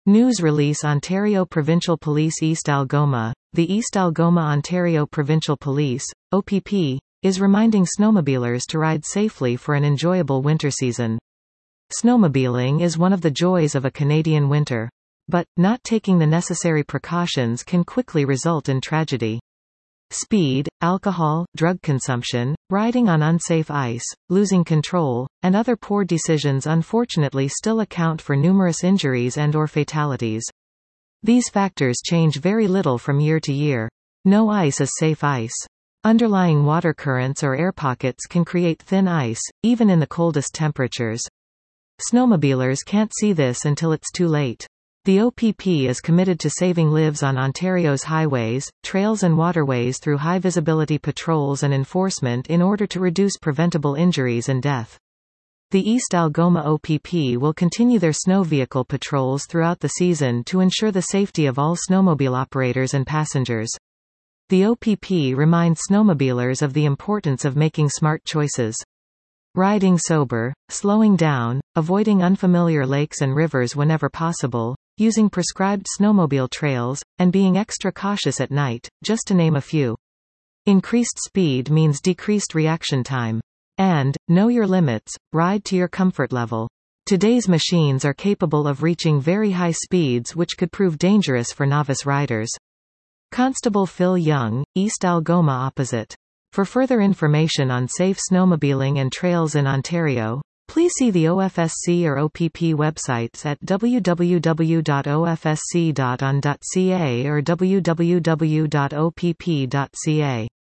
News release Ontario Provincial Police East Algoma. The East Algoma Ontario Provincial Police, OPP, is reminding snowmobilers to ride safely for an enjoyable winter season. Snowmobiling is one of the joys of a Canadian winter. But, not taking the necessary precautions can quickly result in tragedy. Speed, alcohol, drug consumption, riding on unsafe ice, losing control, and other poor decisions unfortunately still account for numerous injuries and/or fatalities. These factors change very little from year to year. No ice is safe ice. Underlying water currents or air pockets can create thin ice, even in the coldest temperatures. Snowmobilers can't see this until it's too late. The OPP is committed to saving lives on Ontario's highways, trails and waterways through high-visibility patrols and enforcement in order to reduce preventable injuries and death. The East Algoma OPP will continue their snow vehicle patrols throughout the season to ensure the safety of all snowmobile operators and passengers. The OPP reminds snowmobilers of the importance of making smart choices. Riding sober, slowing down, avoiding unfamiliar lakes and rivers whenever possible, using prescribed snowmobile trails, and being extra cautious at night, just to name a few. Increased speed means decreased reaction time. And, know your limits, ride to your comfort level. Today's machines are capable of reaching very high speeds which could prove dangerous for novice riders. Constable Phil Young, East Algoma Opposite. For further information on safe snowmobiling and trails in Ontario, please see the OFSC or OPP websites at www.ofsc.on.ca or www.opp.ca.